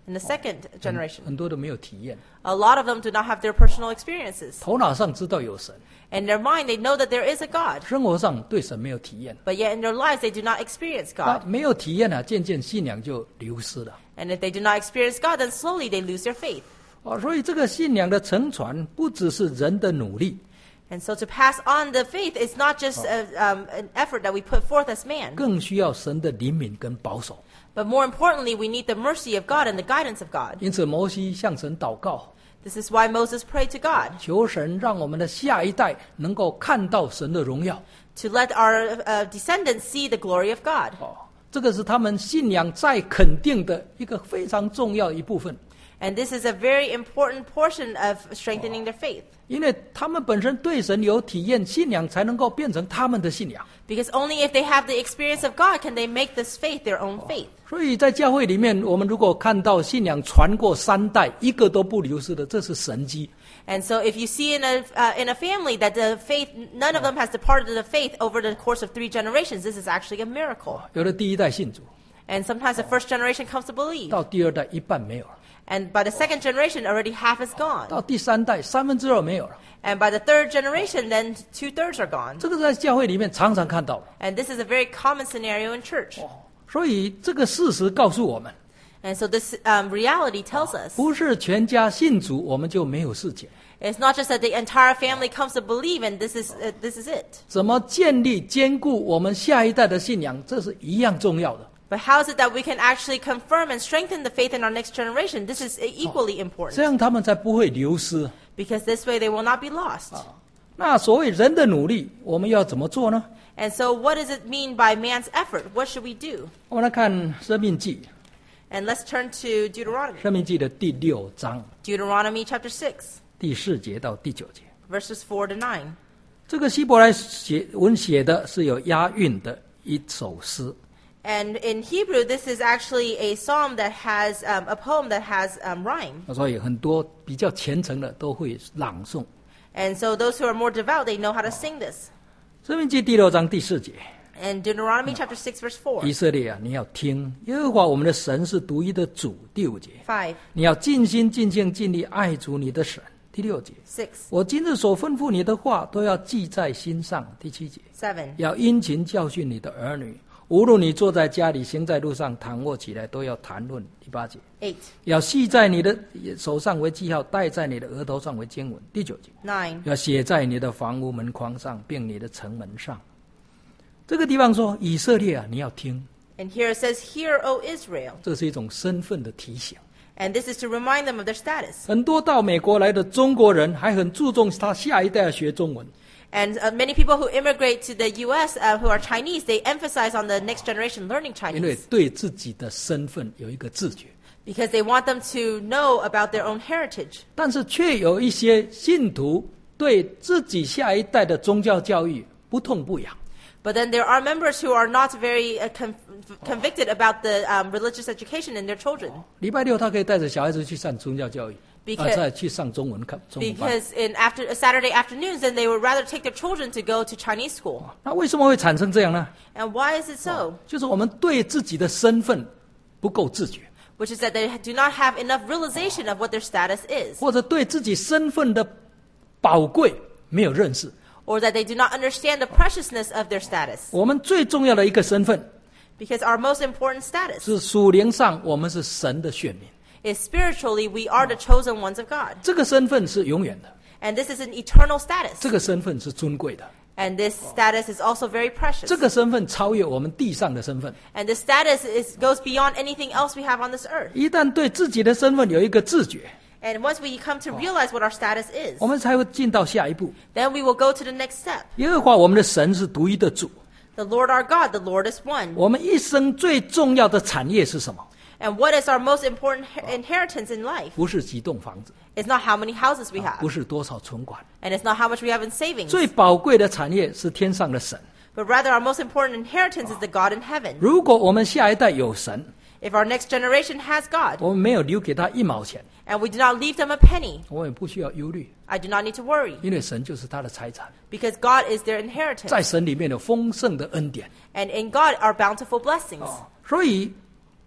Speaker 2: In the second generation,
Speaker 1: 很多都没有体验，
Speaker 2: a lot of them do not have their personal experiences.
Speaker 1: 头脑上知道有神，
Speaker 2: In their mind, they know that there is a God,
Speaker 1: 生活上对神没有体验。
Speaker 2: but yet in their lives, they do not experience
Speaker 1: 那
Speaker 2: God.
Speaker 1: 没有体验啊，渐渐信仰就流失了。
Speaker 2: And if they do not experience God, then slowly they lose their faith.
Speaker 1: 哦，所以这个信仰的承传不只是人的努力，
Speaker 2: And so to pass on the faith is not just a, um, an effort that we put forth as man,
Speaker 1: 更需要神的怜悯跟保守。
Speaker 2: but more importantly, we need the mercy of God and the guidance of God.
Speaker 1: 因此，摩西向神祷告，
Speaker 2: This is why Moses prayed to God
Speaker 1: 求神让我们的下一代能够看到神的荣耀。
Speaker 2: to let our uh, descendants see the glory of God.
Speaker 1: 哦，这个是他们信仰再肯定的一个非常重要一部分，
Speaker 2: And this is a very important portion of strengthening their faith.
Speaker 1: 因为他们本身对神有体验，信仰才能够变成他们的信仰。
Speaker 2: Because only if they have the experience of God can they make this faith their own faith.
Speaker 1: 所以在教会里面，我们如果看到信仰传过三代，一个都不流失的，这是神迹。
Speaker 2: And so if you see in a, uh, in a family that the faith, none of them has departed the faith over the course of three generations, this is actually a miracle.
Speaker 1: 有的第一代信主，
Speaker 2: And sometimes the first generation comes to believe.
Speaker 1: 到第二代一半没有了，
Speaker 2: And by the second generation, already half is gone.
Speaker 1: 到第三代三分之二没有了。
Speaker 2: And by the third generation, then two-thirds are gone.
Speaker 1: 这个在教会里面常常看到。
Speaker 2: And this is a very common scenario in church.
Speaker 1: 所以这个事实告诉我们，
Speaker 2: And so this um, reality tells us
Speaker 1: 不是全家信主我们就没有事情。
Speaker 2: it's not just that the entire family comes to believe and this is, uh, this is it.
Speaker 1: 怎么建立坚固我们下一代的信仰，这是一样重要的。
Speaker 2: But how is it that we can actually confirm and strengthen the faith in our next generation? This is equally
Speaker 1: 这
Speaker 2: important.
Speaker 1: 样他们才不会流失。
Speaker 2: Because this way they will not be lost.
Speaker 1: 那所谓人的努力，我们要怎么做呢？
Speaker 2: And so what does it mean by man's effort? What should we do?
Speaker 1: 我们来看《生命记》，
Speaker 2: And let's turn to Deuteronomy.
Speaker 1: 《生命记》的第六章
Speaker 2: Deuteronomy chapter six,
Speaker 1: 第四节到第九节。
Speaker 2: verses four to nine.
Speaker 1: 这个希伯来写文写的是有押韵的一首诗。
Speaker 2: And in Hebrew, this is actually a psalm that has, um, a poem that has um, rhyme.
Speaker 1: 所以很多比较虔诚的都会朗诵。
Speaker 2: And so those who are more devout, they know how to sing this.
Speaker 1: 生命记第六章第四节，
Speaker 2: And Deuteronomy chapter six, verse four,
Speaker 1: 以色列啊，你要听，耶和华我们的神是独一的主。第五节，
Speaker 2: five,
Speaker 1: 你要尽心尽性尽力爱主你的神。第六节，
Speaker 2: six,
Speaker 1: 我今日所吩咐你的话都要记在心上。第七节，
Speaker 2: seven,
Speaker 1: 要殷勤教训你的儿女，无论你坐在家里，行在路上，躺卧起来，都要谈论。第八节，
Speaker 2: eight,
Speaker 1: 要系在你的手上为记号，戴在你的额头上为经文。第九节，
Speaker 2: nine.
Speaker 1: 要写在你的房屋门框上，并你的城门上。这个地方说，以色列啊，你要听，
Speaker 2: And here it says, Hear, O Israel.
Speaker 1: 这是一种身份的提醒。
Speaker 2: And this is to remind them of their status.
Speaker 1: 很多到美国来的中国人还很注重他下一代要学中文，
Speaker 2: And uh, many people who immigrate to the U S uh, who are Chinese, they emphasize on the next generation learning
Speaker 1: 因为
Speaker 2: Chinese
Speaker 1: 对自己的身份有一个自觉。
Speaker 2: because they want them to know about their own heritage.
Speaker 1: 但是却有一些信徒对自己下一代的宗教教育不痛不痒。
Speaker 2: But then there are members who are not very uh, con- convicted about the um, religious education in their children.
Speaker 1: 礼拜六他可以带着小孩子去上宗教教育，
Speaker 2: Because-
Speaker 1: 啊，再去上中文课中文班。
Speaker 2: Because in after Saturday afternoons, then they would rather take their children to go to Chinese school.
Speaker 1: 那为什么会产生这样呢？
Speaker 2: And why is it so?
Speaker 1: 就是我们对自己的身份不够自觉，
Speaker 2: Which is that they do not have enough realization of what their status is,
Speaker 1: 或者对自己身份的宝贵没有认识。
Speaker 2: or that they do not understand the preciousness of their status.
Speaker 1: 我们最重要的一个身份
Speaker 2: Because our most important status
Speaker 1: 是属灵上，我们是神的选民，
Speaker 2: is spiritually we are the chosen ones of God.
Speaker 1: 这个身份是永远的，
Speaker 2: And this is an eternal status.
Speaker 1: 这个身份是尊贵的，
Speaker 2: And this status is also very precious.
Speaker 1: 这个身份超越我们地上的身份。
Speaker 2: And this status is, goes beyond anything else we have on this earth.
Speaker 1: 一旦对自己的身份有一个自觉，
Speaker 2: And once we come to realize what our status is,
Speaker 1: 我们才会进到下一步。
Speaker 2: then we will go to the next step.
Speaker 1: 耶和华我们的神是独一的主，
Speaker 2: The Lord our God, the Lord is one.
Speaker 1: 我们一生最重要的产业是什么？
Speaker 2: And what is our most important her- inheritance in life?
Speaker 1: 不是几栋房子，
Speaker 2: It's not how many houses we have.
Speaker 1: 不是多少存款，
Speaker 2: And it's not how much we have in savings.
Speaker 1: 最宝贵的产业是天上的神。
Speaker 2: But rather our most important inheritance is the God in heaven.
Speaker 1: 如果我们下一代有神，
Speaker 2: If our next generation has God,
Speaker 1: 我们没有留给他一毛钱，
Speaker 2: and we do not leave them a penny,
Speaker 1: 我们也不需要忧虑，
Speaker 2: I do not need to worry,
Speaker 1: 因为神就是他的财产，
Speaker 2: because God is their inheritance.
Speaker 1: 在神里面有丰盛的恩典。
Speaker 2: And in God are bountiful blessings.
Speaker 1: 所以，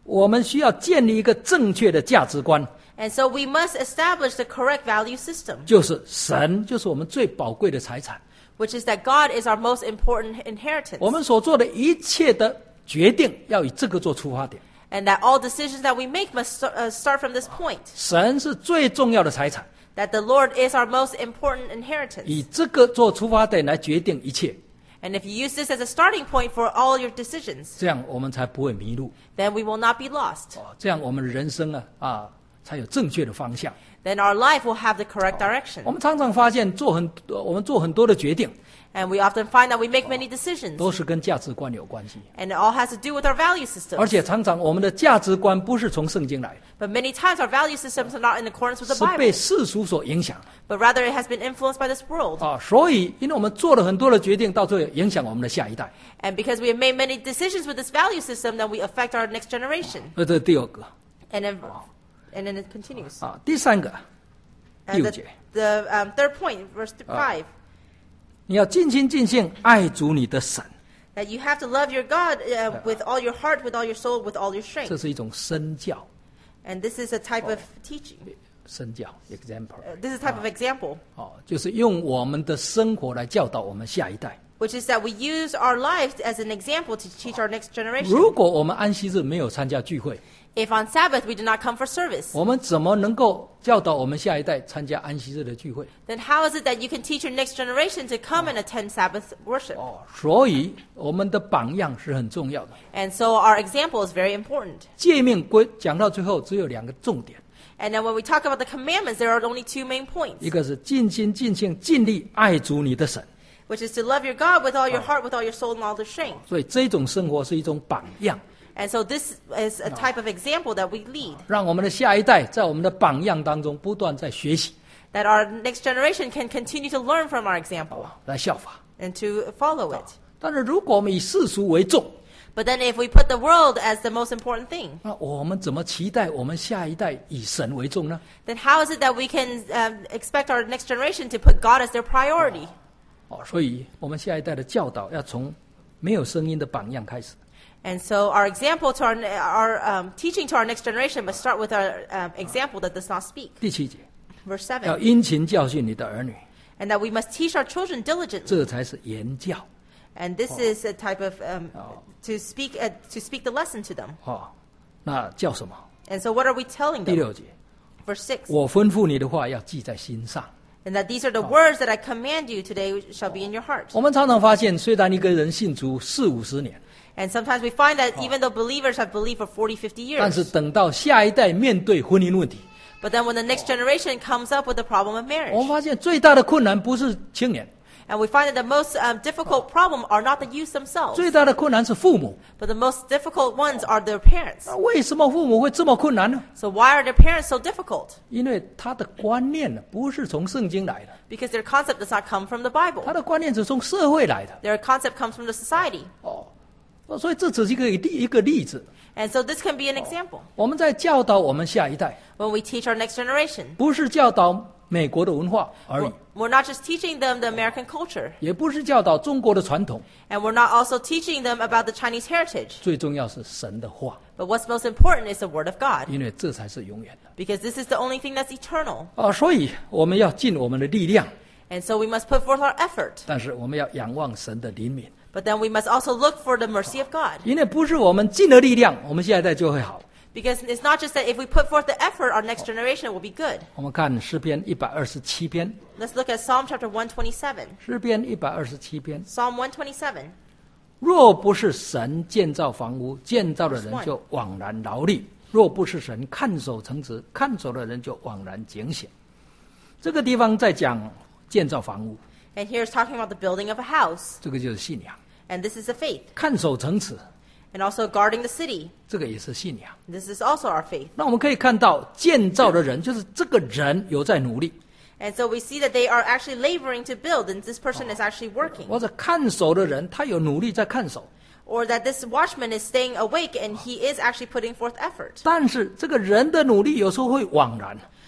Speaker 1: 我们需要建立一个正确的价值观，
Speaker 2: And so we must establish the correct value system,
Speaker 1: 就是神就是我们最宝贵的财产。
Speaker 2: which is that God is our most important inheritance.
Speaker 1: 我们所做的一切的决定要以这个做出发点。
Speaker 2: And that all decisions that we make must st- uh, start from this point.
Speaker 1: 神是最重要的财产，
Speaker 2: That the Lord is our most important inheritance.
Speaker 1: 以这个做出发点来决定一切，
Speaker 2: And if you use this as a starting point for all your decisions,
Speaker 1: 这样我们才不会迷路。
Speaker 2: then we will not be lost.
Speaker 1: 哦，这样我们的人生啊啊才有正确的方向。
Speaker 2: Then our life will have the correct direction.
Speaker 1: 我们常常发现做很我们做很多的决定，
Speaker 2: And we often find that we make many decisions.
Speaker 1: 都是跟价值观有关系，
Speaker 2: And it all has to do with our value
Speaker 1: 而
Speaker 2: systems.
Speaker 1: 且常常我们的价值观不是从圣经来的，
Speaker 2: But many times our value systems are not in accordance with the
Speaker 1: 是被
Speaker 2: Bible,
Speaker 1: 世俗所影响
Speaker 2: but rather it has been influenced by this world.
Speaker 1: 啊。所以，因为我们做了很多的决定，到最后影响我们的下一代。
Speaker 2: And because we have made many decisions with this value system, then we affect our next generation.
Speaker 1: 那这是第二个
Speaker 2: And then, and then it continues.
Speaker 1: 啊，第三个
Speaker 2: And
Speaker 1: 第五
Speaker 2: the,
Speaker 1: 节，
Speaker 2: the um, third point, verse five,
Speaker 1: 你要尽心尽性爱主你的神，
Speaker 2: that you have to love your God uh, with all your heart, with all your soul, with all your
Speaker 1: 这
Speaker 2: strength.
Speaker 1: 是一种身教，
Speaker 2: And this is a type of teaching.
Speaker 1: 身教 example
Speaker 2: Uh, this is a type of example,
Speaker 1: 哦，就是用我们的生活来教导我们下一代。
Speaker 2: which is that we use our lives as an example to teach our next
Speaker 1: 如
Speaker 2: generation.
Speaker 1: 果我们安息日没有参加聚会，
Speaker 2: If on Sabbath we do not come for service,
Speaker 1: 我们怎么能够教导我们下一代参加安息日的聚会？
Speaker 2: then how is it that you can teach your next generation to come and attend Sabbath worship?
Speaker 1: 哦，所以我们的榜样是很重要的。
Speaker 2: And so our example is very important.
Speaker 1: 诫命归讲到最后只有两个重点，
Speaker 2: And then when we talk about the commandments, there are only two main points,
Speaker 1: 一个是尽心尽性尽力爱主你的神，
Speaker 2: which is to love your God with all your heart, with all your soul, and all the strength.
Speaker 1: 所以这种生活是一种榜样，
Speaker 2: And so this is a type of example that we lead,
Speaker 1: 让我们的下一代在我们的榜样当中不断在学习，
Speaker 2: that our next generation can continue to learn from our example
Speaker 1: 来效法。
Speaker 2: and to follow it.
Speaker 1: 但是如果我们以世俗为重，
Speaker 2: But then if we put the world as the most important thing,
Speaker 1: 那我们怎么期待我们下一代以神为重呢？
Speaker 2: then how is it that we can um, expect our next generation to put God as their priority?
Speaker 1: 哦，所以我们下一代的教导要从没有声音的榜样开始。
Speaker 2: And so our example to our, our um, teaching to our next generation must start with our um, example that does not speak.
Speaker 1: 第七节，
Speaker 2: Verse
Speaker 1: 要
Speaker 2: seven,
Speaker 1: 殷勤教训你的儿女，
Speaker 2: and that we must teach our children diligently.
Speaker 1: 这才是言教。
Speaker 2: And this is a type of um, to speak uh, to speak the lesson to them.
Speaker 1: 哦，那叫什么？
Speaker 2: And so what are we telling
Speaker 1: 第
Speaker 2: them?
Speaker 1: 六节，
Speaker 2: Verse six,
Speaker 1: 我吩咐你的话要记在心上。
Speaker 2: and that these are the words that I command you today shall be in your heart.
Speaker 1: 我们常常发现，虽然一个人信主四五十年，
Speaker 2: And sometimes we find that even though believers have believed for forty, fifty
Speaker 1: 但是
Speaker 2: years,
Speaker 1: 等到下一代面对婚姻问题，
Speaker 2: but then when the next generation comes up with the problem of
Speaker 1: 我
Speaker 2: marriage,
Speaker 1: 们发现最大的困难不是青年，
Speaker 2: and we find that the most um, difficult problem are not the youth themselves,
Speaker 1: 最大的困难是父母。
Speaker 2: but the most difficult ones are their parents.
Speaker 1: 那为什么父母会这么困难呢？
Speaker 2: So why are their parents so difficult?
Speaker 1: 因为他的观念呢，不是从圣经来的，
Speaker 2: Because their concept does not come from the
Speaker 1: 他
Speaker 2: Bible.
Speaker 1: 的观念是从社会来的。
Speaker 2: Their concept comes from the society.
Speaker 1: 哦，所以这只是一个例一个例子。
Speaker 2: And so this can be an example.
Speaker 1: 我们在教导我们下一代，
Speaker 2: When we teach our next generation,
Speaker 1: 不是教导美国的文化而已
Speaker 2: we're,，we're not just teaching them the American culture,
Speaker 1: 也不是教导中国的传统，
Speaker 2: and we're not also teaching them about the Chinese heritage.
Speaker 1: 最重要是神的话，
Speaker 2: But what's most important is the Word of God,
Speaker 1: 因为这才是永远的。
Speaker 2: because this is the only thing that's eternal.
Speaker 1: 哦，所以我们要尽我们的力量，
Speaker 2: And so we must put forth our effort.
Speaker 1: 但是我们要仰望神的怜悯，
Speaker 2: But then we must also look for the mercy of God.
Speaker 1: 因为不是我们尽了力量，我们下一代就会好。
Speaker 2: Because it's not just that if we put forth the effort, our next generation will be good.
Speaker 1: 我们看诗篇一百二十七篇，
Speaker 2: Let's look at Psalm chapter one twenty-seven.
Speaker 1: 诗篇一百二十七篇，
Speaker 2: Psalm one twenty-seven.
Speaker 1: 若不是神建造房屋，建造的人就枉然劳力；若不是神看守城池，看守的人就枉然警醒。这个地方在讲建造房屋，
Speaker 2: And here it's talking about the building of a house.
Speaker 1: 这个就是信仰；
Speaker 2: And this is the faith.
Speaker 1: 看守城池，
Speaker 2: And also guarding the city.
Speaker 1: 这个也是信仰。
Speaker 2: This is also our faith.
Speaker 1: 那我们可以看到，建造的人就是这个人有在努力，
Speaker 2: And so we see that they are actually laboring to build, and this person is actually working.
Speaker 1: 或者看守的人他有努力在看守。
Speaker 2: Or that this watchman is staying awake and he is actually putting forth effort.
Speaker 1: 但是这个人的努力有时候会枉然，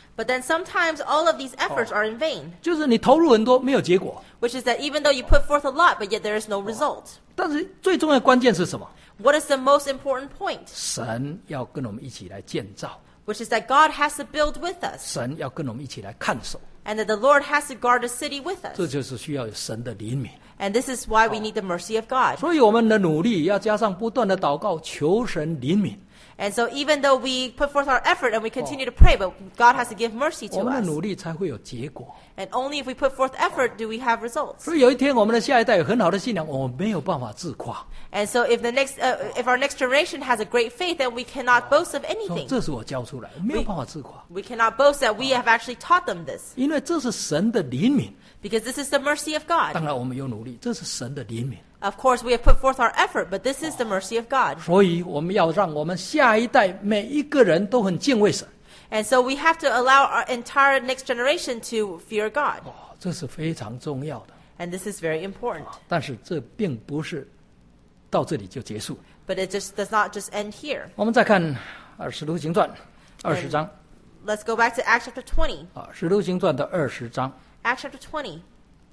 Speaker 2: But then sometimes all of these efforts are in vain,
Speaker 1: 就是你投入很多，没有结果。
Speaker 2: which is that even though you put forth a lot, but yet there is no result.
Speaker 1: 但是最重要的关键是什么？
Speaker 2: What is the most important point?
Speaker 1: 神要跟我们一起来建造，
Speaker 2: Which is that God has to build with us,
Speaker 1: 神要跟我们一起来看守，
Speaker 2: and that the Lord has to guard the city with
Speaker 1: 这
Speaker 2: us.
Speaker 1: 就是需要有神的怜悯。
Speaker 2: And this is why we need the mercy of God.
Speaker 1: 所以我们的努力要加上不断的祷告，求神怜悯。
Speaker 2: And so even though we put forth our effort and we continue to pray, but God has to give mercy
Speaker 1: 我
Speaker 2: to
Speaker 1: 们的
Speaker 2: us.
Speaker 1: 努力才会有结果。
Speaker 2: And only if we put forth effort do we have results.
Speaker 1: 所以有一天我们的下一代有很好的信仰，我们没有办法自夸。
Speaker 2: And so if the next, uh, if our next generation has a great faith, then we cannot boast of
Speaker 1: 说
Speaker 2: anything.
Speaker 1: 这是我教出来，没有办法自夸，
Speaker 2: We cannot boast that we have actually taught them this,
Speaker 1: 因为这是神的怜悯。
Speaker 2: because this is the mercy of
Speaker 1: 当
Speaker 2: God.
Speaker 1: 然我们有努力，这是神的怜悯。
Speaker 2: Of course, we have put forth our effort, but this is the mercy of God.
Speaker 1: 所以我们要让我们下一代每一个人都很敬畏神。
Speaker 2: And so we have to allow our entire next generation to fear God.
Speaker 1: 哦，这是非常重要的。
Speaker 2: And this is very important.
Speaker 1: 但是这并不是到这里就结束。
Speaker 2: But it just does not just end here.
Speaker 1: 我们再看啊，《使徒行传》二十章
Speaker 2: Let's go back to Acts chapter twenty.
Speaker 1: 啊，《使徒行传》的二十章
Speaker 2: Acts chapter twenty,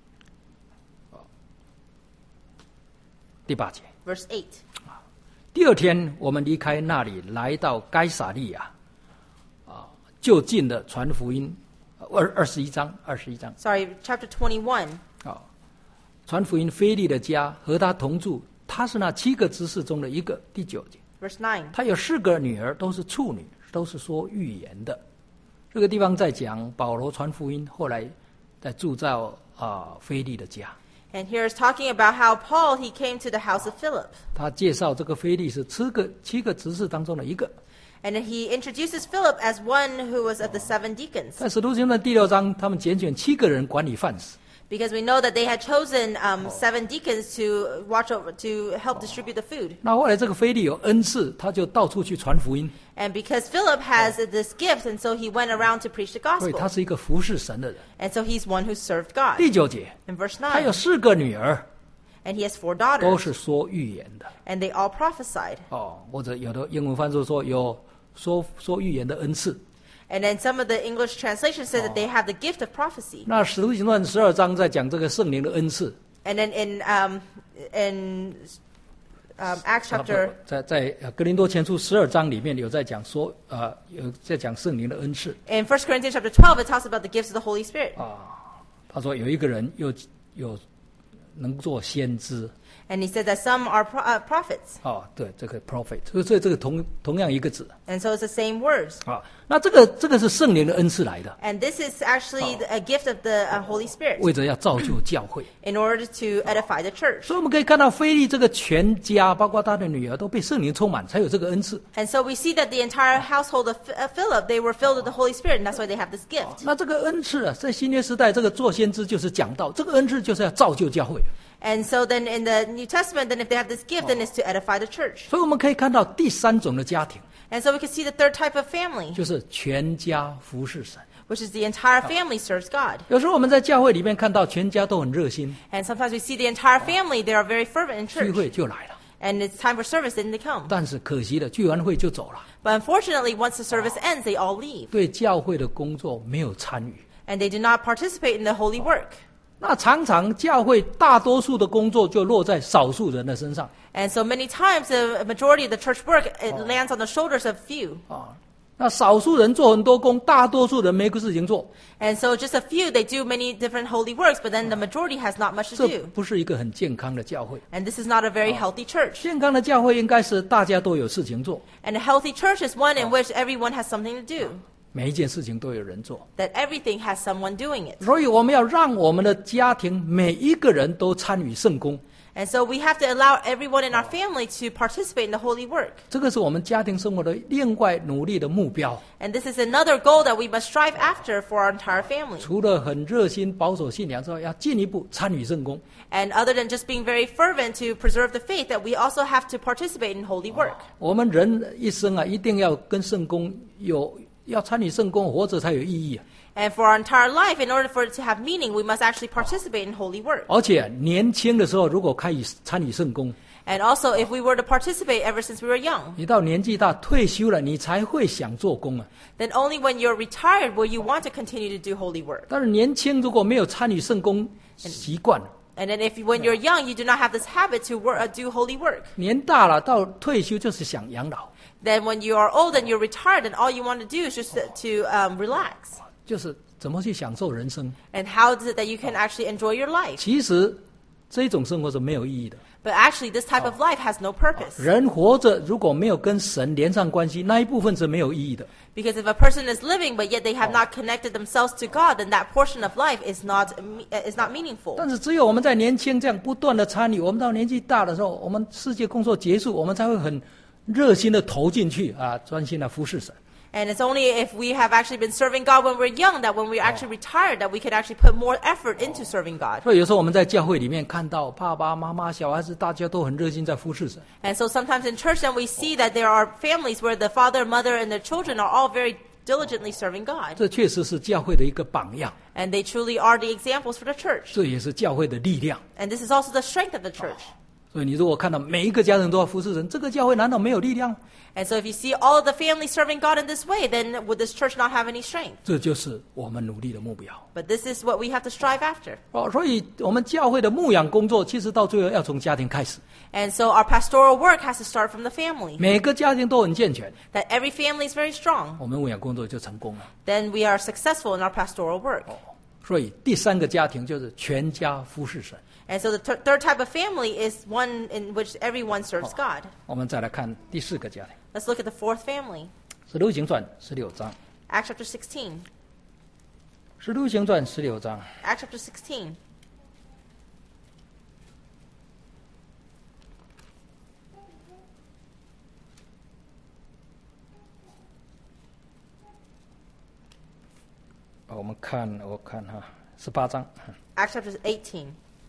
Speaker 1: 第八节。
Speaker 2: verse eight.
Speaker 1: 第二天，我们离开那里，来到该撒利亚，啊，就近的传福音。二二十一章，二十一章
Speaker 2: Sorry, chapter twenty-one.
Speaker 1: 啊，传福音腓利的家和他同住，他是那七个执事中的一个。第九节，
Speaker 2: Verse nine.
Speaker 1: 他有四个女儿，都是处女，都是说预言的。这个地方在讲保罗传福音，后来在住在啊腓利的家。
Speaker 2: And here is talking about how Paul, he came to the house of Philip.
Speaker 1: 他介绍这个腓利是七个七个执事当中的一个。
Speaker 2: And he introduces Philip as one who was of the seven deacons.
Speaker 1: 在使徒行传第六章，他们拣选七个人管理饭食。
Speaker 2: Because we know that they had chosen um, seven deacons to watch over, to help distribute the food.
Speaker 1: 那后来这个腓利有恩赐，他就到处去传福音，
Speaker 2: And because Philip has this gift, and so he went around to preach the
Speaker 1: 所以
Speaker 2: gospel.
Speaker 1: 他是一个服侍神的人。
Speaker 2: And so he's one who served God.
Speaker 1: 第九节，
Speaker 2: In verse
Speaker 1: 他有
Speaker 2: nine.
Speaker 1: 四个女儿，
Speaker 2: And he has four
Speaker 1: 都
Speaker 2: daughters.
Speaker 1: 是说预言的。
Speaker 2: And they all prophesied.
Speaker 1: 哦，或者有的英文翻译说有说说预言的恩赐。
Speaker 2: And then some of the English translations say that they have the gift of prophecy.
Speaker 1: 那使徒行传十二章在讲这个圣灵的恩赐。
Speaker 2: And then in um, in um, Acts chapter
Speaker 1: 在在呃哥林多前书十二章里面有在讲说，呃，有在讲圣灵的恩赐
Speaker 2: in First Corinthians chapter twelve, it talks about the gifts of the Holy Spirit.
Speaker 1: 啊。他说有一个人有有能做先知。
Speaker 2: And he said that some are pro- uh, prophets.
Speaker 1: 哦，对，这个 prophet， 所以所以这个同同样一个字
Speaker 2: And so it's the same words.
Speaker 1: 啊。那这个这个是圣灵的恩赐来的，
Speaker 2: And this is actually the- a gift of the uh, Holy Spirit
Speaker 1: 为着要造就教会。
Speaker 2: in order to edify the church.
Speaker 1: 所以我们可以看到腓利这个全家，包括他的女儿，都被圣灵充满，才有这个恩赐。
Speaker 2: And so we see that the entire household of Ph- uh, Philip, they were filled with the Holy Spirit, and that's why they have this gift.
Speaker 1: 那这个恩赐啊，在新约时代，这个做先知就是讲道，这个恩赐就是要造就教会。
Speaker 2: And so then in the New Testament, then if they have this gift, then it's to edify the church.
Speaker 1: 所以我们可以看到第三种的家庭，
Speaker 2: And so we can see the third type of family,
Speaker 1: 就是全家服侍神。
Speaker 2: which is the entire family serves God.
Speaker 1: 有时候我们在教会里面看到全家都很热心，
Speaker 2: And sometimes we see the entire family, they are very fervent in
Speaker 1: 聚
Speaker 2: church.
Speaker 1: 会就来了，
Speaker 2: And it's time for service, then they come.
Speaker 1: 但是可惜了，聚完会就走了，
Speaker 2: But unfortunately, once the service ends, they all leave.
Speaker 1: 对教会的工作没有参与。
Speaker 2: And they do not participate in the holy work.
Speaker 1: 那常常教会大多数的工作就落在少数人的身上
Speaker 2: And so many times, the majority of the church work, it lands on the shoulders of few.
Speaker 1: 啊。那少数人做很多工，大多数人没个事情做，
Speaker 2: And so just a few, they do many different holy works, but then the majority has not much to
Speaker 1: 这
Speaker 2: do.
Speaker 1: 不是一个很健康的教会。
Speaker 2: And this is not a very healthy church.
Speaker 1: 健康的教会应该是大家都有事情做，
Speaker 2: And a healthy church is one in which everyone has something to do.
Speaker 1: 每一件事情都有人做。
Speaker 2: That everything has someone doing it.
Speaker 1: 所以我们要让我们的家庭每一个人都参与圣工，
Speaker 2: And so we have to allow everyone in our family to participate in the holy work.
Speaker 1: 这个是我们家庭生活的另外努力的目标。
Speaker 2: And this is another goal that we must strive after for our entire family.
Speaker 1: 除了很热心保守信仰之外，要进一步参与圣工。
Speaker 2: And other than just being very fervent to preserve the faith, that we also have to participate in holy work.
Speaker 1: 我们人一生啊，一定要跟圣工有要参与圣工，活着才有意义啊。
Speaker 2: And for our entire life, in order for it to have meaning, we must actually participate in holy work.
Speaker 1: 而且年轻的时候，如果开始参与圣工，
Speaker 2: And also, if we were to participate ever since we were young,
Speaker 1: 你到年纪大退休了，你才会想做工啊。
Speaker 2: then only when you're retired will you want to continue to do holy work.
Speaker 1: 但是年轻如果没有参与圣工习惯，
Speaker 2: And then if when you're young, you do not have this habit to work, uh, do holy work.
Speaker 1: 年大了到退休就是想养老，
Speaker 2: Then when you are old and you're retired, and all you want to do is just to, to um, relax.
Speaker 1: 就是怎么去享受人生。
Speaker 2: And how is it that you can actually enjoy your life?
Speaker 1: 其实这种生活是没有意义的。
Speaker 2: But actually, this type of life has no purpose.
Speaker 1: 人活着如果没有跟神连上关系，那一部分是没有意义的。
Speaker 2: Because if a person is living, but yet they have not connected themselves to God, then that portion of life is not is not meaningful.
Speaker 1: 但是只有我们在年轻这样不断的参与，我们到年纪大的时候，我们世界工作结束，我们才会很热心的投进去啊，专心的服侍神。
Speaker 2: And it's only if we have actually been serving God when we're young, that when we're actually retired, that we could actually put more effort into serving God.
Speaker 1: 所以有时候我们在教会里面看到爸爸妈妈、小孩子，大家都很热心在服侍神。
Speaker 2: And so sometimes in church, then we see that there are families where the father, mother, and the children are all very diligently serving God.
Speaker 1: 这确实是教会的一个榜样，
Speaker 2: And they truly are the examples for the church.
Speaker 1: 这也是教会的力量。
Speaker 2: And this is also the strength of the church.
Speaker 1: 所以你如果看到每一个家人都要服侍神，这个教会难道没有力量？
Speaker 2: And so if you see all of the families serving God in this way, then would this church not have any strength?
Speaker 1: 这就是我们努力的目标。
Speaker 2: But this is what we have to strive after.
Speaker 1: 哦，所以我们教会的牧养工作，其实到最后要从家庭开始。
Speaker 2: And so our pastoral work has to start from the family.
Speaker 1: 每个家庭都很健全，
Speaker 2: That every family is very strong.
Speaker 1: 我们牧养工作就成功了。
Speaker 2: Then we are successful in our pastoral work.
Speaker 1: 所以第三个家庭就是全家服侍神。
Speaker 2: And so the th- third type of family is one in which everyone serves God.
Speaker 1: 我们再来看第四个家庭，
Speaker 2: Let's look at the fourth family.
Speaker 1: 《使徒行传》十六章，《
Speaker 2: Acts chapter sixteen.
Speaker 1: 使徒行传》十六章，
Speaker 2: Acts chapter sixteen.
Speaker 1: 哦我们看，我看哈，十八章，
Speaker 2: Acts chapter eighteen.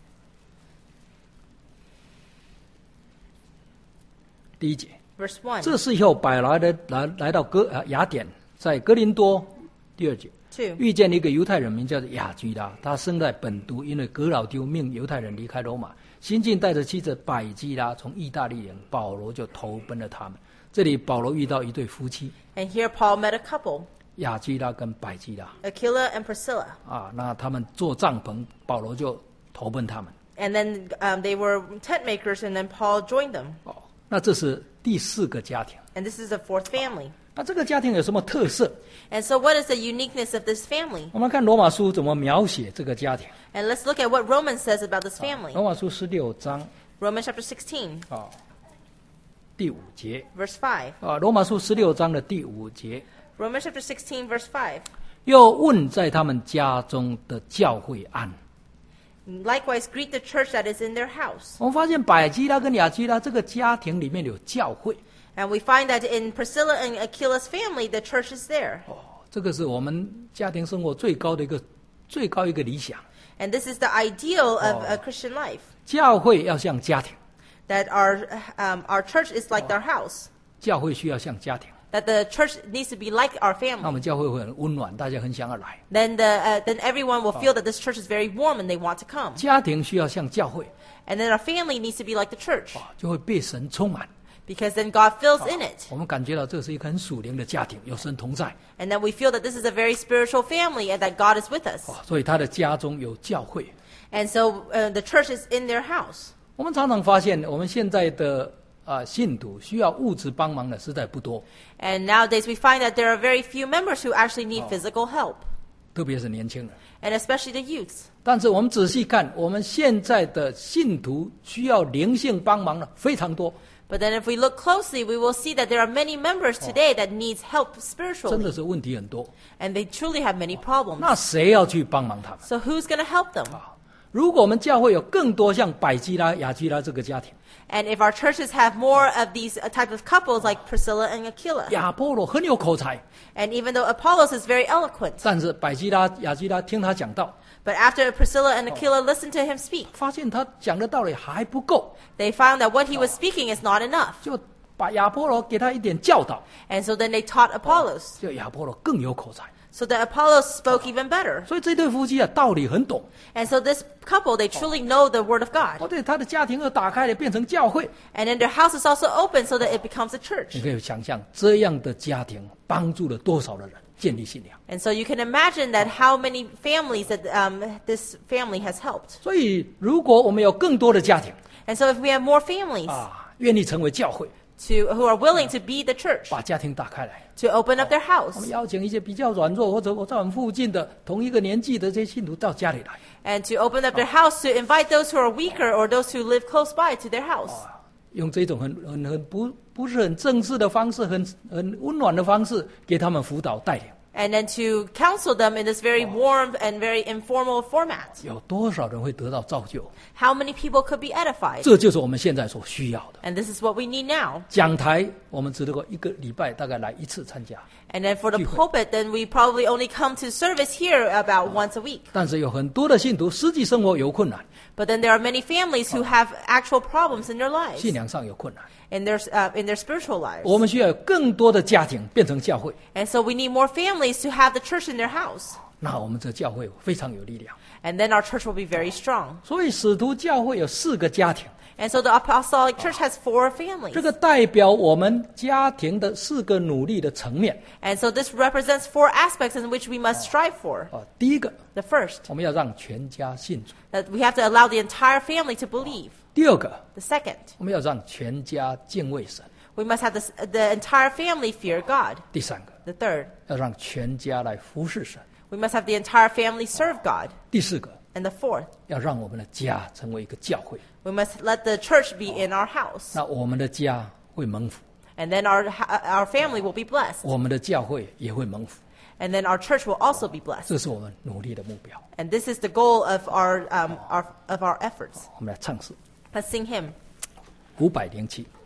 Speaker 1: 第一节。
Speaker 2: Verse one.
Speaker 1: 这是以后百来的来来到哥啊雅典，在哥林多，第二节
Speaker 2: two.
Speaker 1: 遇见一个犹太人，名叫雅居拉，他生在本都，因为格老丢命犹太人离开罗马，新近带着妻子百基拉从意大利人，保罗就投奔了他们。这里保罗遇到一对夫妻，
Speaker 2: And here Paul met a couple,
Speaker 1: 雅基拉跟百基拉
Speaker 2: Aquila and Priscilla.
Speaker 1: 啊，那他们做帐篷，保罗就投奔他们。
Speaker 2: And then um, they were tent makers, and then Paul joined them.
Speaker 1: 哦，那这是第四个家庭。
Speaker 2: And this is the fourth family.
Speaker 1: 那这个家庭有什么特色？
Speaker 2: And so what is the uniqueness of this family?
Speaker 1: 我们看罗马书怎么描写这个家庭。
Speaker 2: And let's look at what Romans says about this family.
Speaker 1: 罗马书十六章
Speaker 2: Romans chapter sixteen,
Speaker 1: 啊，第五节
Speaker 2: verse five.
Speaker 1: 啊，罗马书十六章的第五节，
Speaker 2: Romans chapter sixteen, verse five.
Speaker 1: 又问在他们家中的教会安。
Speaker 2: Likewise, greet the church that is in their house.
Speaker 1: 我们发现百基拉跟雅基拉这个家庭里面有教会，
Speaker 2: And we find that in Priscilla and Aquila's family, the church is there.
Speaker 1: 哦，这个是我们家庭生活最高的一个最高一个理想。
Speaker 2: And this is the ideal of a Christian life.
Speaker 1: 教会要像家庭，
Speaker 2: That our, um, our church is like their house.
Speaker 1: 教会需要像家庭，
Speaker 2: That the church needs to be like our
Speaker 1: 那我
Speaker 2: family.
Speaker 1: 们教会会很温暖，大家很想要来。
Speaker 2: Then, the, uh, then everyone will feel that this church is very warm and they want to come.
Speaker 1: 家庭需要像教会，
Speaker 2: And then our family needs to be like the church.
Speaker 1: 啊，就会被神充满。
Speaker 2: Because then God fills in it.
Speaker 1: 我们感觉到这是一个很属灵的家庭，有神同在，
Speaker 2: And then we feel that this is a very spiritual family and that God is with us.
Speaker 1: 啊，所以他的家中有教会。
Speaker 2: And so uh, the church is in their house.
Speaker 1: 我们常常发现，我们现在的啊信徒需要物质帮忙的实在不多，
Speaker 2: And nowadays we find that there are very few members who actually need physical help.
Speaker 1: 特别是年轻人。
Speaker 2: And especially the youth.
Speaker 1: 但是我们仔细看，我们现在的信徒需要灵性帮忙的非常多，
Speaker 2: But then if we look closely, we will see that there are many members today that needs help
Speaker 1: 真的
Speaker 2: spiritually.
Speaker 1: 是问题很多。
Speaker 2: And they truly have many problems.
Speaker 1: 那谁要去帮忙他们？
Speaker 2: So who's going to help them?
Speaker 1: 如果我们教会有更多像百基拉、雅基拉这个家庭，
Speaker 2: And if our churches have more of these uh, type of couples like Priscilla and Aquila,
Speaker 1: 亚波罗很有口才，
Speaker 2: and even though Apollos is very eloquent,
Speaker 1: 但是百基拉、雅基拉听他讲道，
Speaker 2: but after Priscilla and Aquila listened to him speak,
Speaker 1: 发现他讲的道理还不够，
Speaker 2: they found that what he was speaking is not enough.
Speaker 1: 就把亚波罗给他一点教导，
Speaker 2: And so then they taught Apollos,
Speaker 1: 就亚波罗更有口才。
Speaker 2: So the Apollos spoke even better.
Speaker 1: 所以这对夫妻啊，道理很懂。
Speaker 2: And so this couple, they truly know the Word of
Speaker 1: 哦，
Speaker 2: God.
Speaker 1: 对，他的家庭又打开了，变成教会。
Speaker 2: And then their house is also open so that it becomes a
Speaker 1: 你
Speaker 2: church.
Speaker 1: 可以想象这样的家庭帮助了多少的人建立信仰。
Speaker 2: And so you can imagine that how many families that um, this family has helped.
Speaker 1: 所以，如果我们有更多的家庭
Speaker 2: And so if we have more families
Speaker 1: 啊，愿意成为教会，
Speaker 2: to, who are willing to be the church,
Speaker 1: 把家庭打开来，
Speaker 2: to open up their
Speaker 1: 我
Speaker 2: house,
Speaker 1: 们邀请一些比较软弱或者我在我们附近的同一个年纪的这些信徒到家里来，
Speaker 2: and to open up their house to invite those who are weaker or those who live close by to their house.
Speaker 1: 用这种很很很不不是很正式的方式，很很温暖的方式，给他们辅导带领。
Speaker 2: And then to counsel them in this very warm and very informal format.
Speaker 1: 有多少人会得到造就？
Speaker 2: How many people could be edified?
Speaker 1: 这就是我们现在所需要的。
Speaker 2: And this is what we need now.
Speaker 1: 讲台我们只能够一个礼拜大概来一次参加，
Speaker 2: And then for the
Speaker 1: 聚会。
Speaker 2: pulpit, then we probably only come to service here about once a week.
Speaker 1: 但是有很多的信徒实际生活有困难，
Speaker 2: But then there are many families who have actual problems in their lives,
Speaker 1: 信仰上有困难。
Speaker 2: in their, uh, in their spiritual lives.
Speaker 1: 我们需要有更多的家庭变成教会，
Speaker 2: And so we need more families to have the church in their house.
Speaker 1: 那我们这教会非常有力量。
Speaker 2: And then our church will be very strong.
Speaker 1: 所以使徒教会有四个家庭，
Speaker 2: And so the apostolic church has four families.
Speaker 1: 这个代表我们家庭的四个努力的层面。
Speaker 2: And so this represents four aspects in which we must strive for.
Speaker 1: 啊，第一个，
Speaker 2: The first,
Speaker 1: 我们要让全家信主；
Speaker 2: that we have to allow the entire family to believe.
Speaker 1: 第二个，
Speaker 2: The second,
Speaker 1: 我们要让全家敬畏神；
Speaker 2: we must have this, the entire family fear God.
Speaker 1: 第三个，
Speaker 2: The third,
Speaker 1: 要让全家来服侍神；
Speaker 2: we must have the entire family serve God.
Speaker 1: 第四个，
Speaker 2: And the fourth,
Speaker 1: 要让我们的家成为一个教会，
Speaker 2: we must let the church be in our house.
Speaker 1: 那我们的家会蒙福，
Speaker 2: And then our, our family will be blessed.
Speaker 1: 我们的教会也会蒙福。
Speaker 2: And then our church will also be blessed.
Speaker 1: 这是我们努力的目标。
Speaker 2: And this is the goal of our, um, our, of our efforts.
Speaker 1: 我们来唱诗
Speaker 2: Let's sing hymn.
Speaker 1: 五百零七。